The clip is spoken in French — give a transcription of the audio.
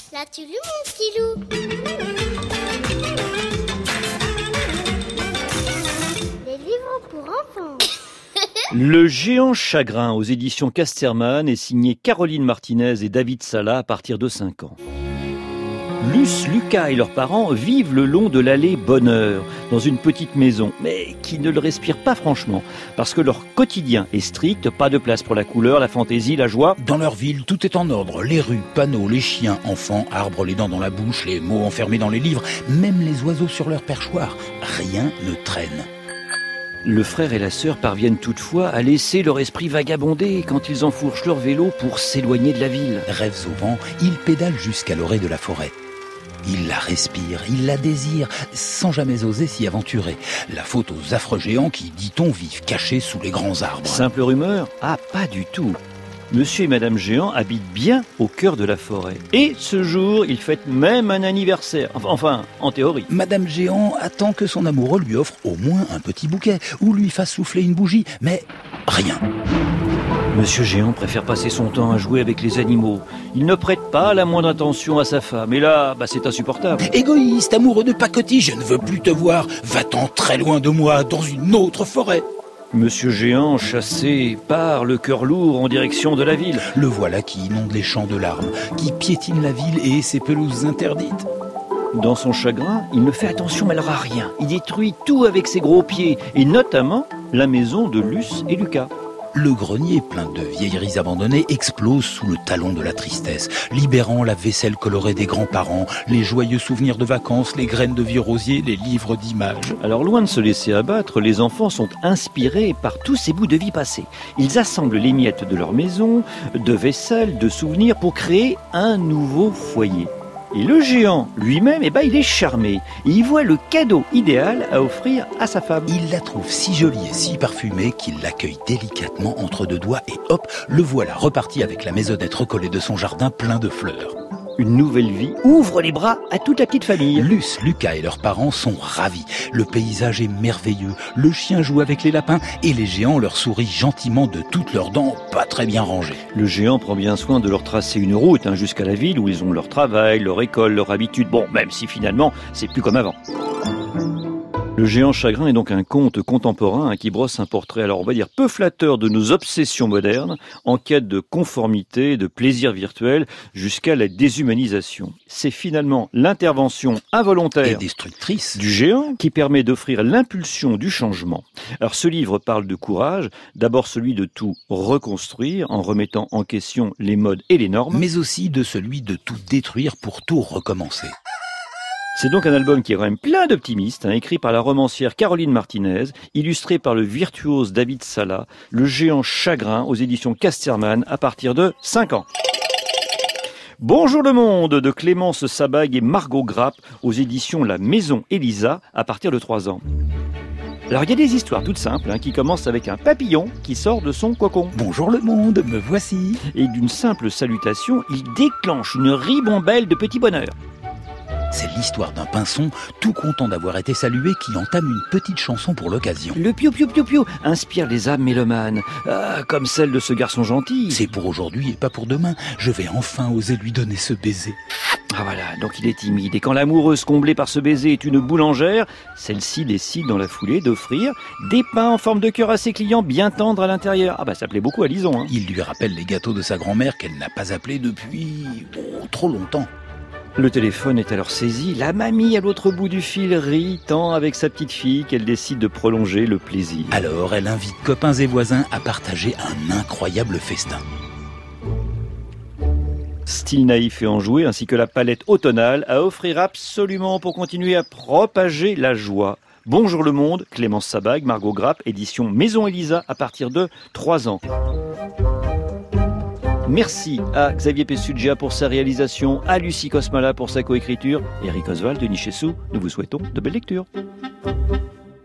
L'as-tu lu, mon petit loup? Les livres pour enfants. Le géant chagrin aux éditions Casterman est signé Caroline Martinez et David Sala à partir de 5 ans. Luce, Lucas et leurs parents vivent le long de l'allée Bonheur, dans une petite maison, mais qui ne le respire pas franchement, parce que leur quotidien est strict, pas de place pour la couleur, la fantaisie, la joie. Dans leur ville, tout est en ordre. Les rues, panneaux, les chiens, enfants, arbres, les dents dans la bouche, les mots enfermés dans les livres, même les oiseaux sur leur perchoir. Rien ne traîne. Le frère et la sœur parviennent toutefois à laisser leur esprit vagabonder quand ils enfourchent leur vélo pour s'éloigner de la ville. Rêves au vent, ils pédalent jusqu'à l'orée de la forêt. Ils la respirent, ils la désirent, sans jamais oser s'y aventurer. La faute aux affreux géants qui, dit-on, vivent cachés sous les grands arbres. Simple rumeur? Ah, pas du tout. Monsieur et Madame Géant habitent bien au cœur de la forêt. Et ce jour, ils fêtent même un anniversaire. Enfin, en théorie. Madame Géant attend que son amoureux lui offre au moins un petit bouquet ou lui fasse souffler une bougie, mais rien. Monsieur Géant préfère passer son temps à jouer avec les animaux. Il ne prête pas la moindre attention à sa femme. Et là, c'est insupportable. Égoïste, amoureux de pacotille, je ne veux plus te voir. Va-t'en très loin de moi, dans une autre forêt. Monsieur Géant, chassé, part le cœur lourd en direction de la ville. Le voilà qui inonde les champs de larmes, qui piétine la ville et ses pelouses interdites. Dans son chagrin, il ne fait attention à rien. Il détruit tout avec ses gros pieds, et notamment la maison de Luce et Lucas. Le grenier, plein de vieilleries abandonnées, explose sous le talon de la tristesse, libérant la vaisselle colorée des grands-parents, les joyeux souvenirs de vacances, les graines de vieux rosiers, les livres d'images. Alors loin de se laisser abattre, les enfants sont inspirés par tous ces bouts de vie passés. Ils assemblent les miettes de leur maison, de vaisselle, de souvenirs pour créer un nouveau foyer. Et le géant lui-même, il est charmé. Il voit le cadeau idéal à offrir à sa femme. Il la trouve si jolie et si parfumée qu'il l'accueille délicatement entre deux doigts et hop, le voilà reparti avec la maisonnette recollée de son jardin plein de fleurs. Une nouvelle vie ouvre les bras à toute la petite famille. Luce, Lucas et leurs parents sont ravis. Le paysage est merveilleux. Le chien joue avec les lapins et les géants leur sourient gentiment de toutes leurs dents pas très bien rangées. Le géant prend bien soin de leur tracer une route jusqu'à la ville où ils ont leur travail, leur école, leur habitude. Bon, même si finalement, c'est plus comme avant. Le géant chagrin est donc un conte contemporain qui brosse un portrait, alors on va dire peu flatteur de nos obsessions modernes, en quête de conformité, de plaisir virtuel, jusqu'à la déshumanisation. C'est finalement l'intervention involontaire et destructrice du géant qui permet d'offrir l'impulsion du changement. Alors ce livre parle de courage, d'abord celui de tout reconstruire en remettant en question les modes et les normes, mais aussi de celui de tout détruire pour tout recommencer. C'est donc un album qui est quand même plein d'optimistes, écrit par la romancière Caroline Martinez, illustré par le virtuose David Sala, Le géant chagrin aux éditions Casterman à partir de 5 ans. Bonjour le monde de Clémence Sabag et Margot Grapp aux éditions La Maison Elisa à partir de 3 ans. Alors il y a des histoires toutes simples qui commencent avec un papillon qui sort de son cocon. Bonjour le monde, me voici. Et d'une simple salutation, il déclenche une ribambelle de petits bonheurs. C'est l'histoire d'un pinson tout content d'avoir été salué qui entame une petite chanson pour l'occasion. Le piou-piou-piou-piou inspire les âmes mélomanes, comme celle de ce garçon gentil. C'est pour aujourd'hui et pas pour demain. Je vais enfin oser lui donner ce baiser. Ah voilà, donc il est timide. Et quand l'amoureuse comblée par ce baiser est une boulangère, celle-ci décide dans la foulée d'offrir des pains en forme de cœur à ses clients bien tendres à l'intérieur. Ça plaît beaucoup à Lison. Il lui rappelle les gâteaux de sa grand-mère qu'elle n'a pas appelés depuis trop longtemps. Le téléphone est alors saisi. La mamie à l'autre bout du fil rit tant avec sa petite fille qu'elle décide de prolonger le plaisir. Alors elle invite copains et voisins à partager un incroyable festin. Style naïf et enjoué ainsi que la palette automnale à offrir absolument pour continuer à propager la joie. Bonjour le monde, Clémence Sabag, Margot Grapp, édition Maison Elisa à partir de 3 ans. Merci à Xavier Pessugia pour sa réalisation, à Lucie Cosmala pour sa coécriture, Eric Oswald, Denis Chessou. Nous vous souhaitons de belles lectures.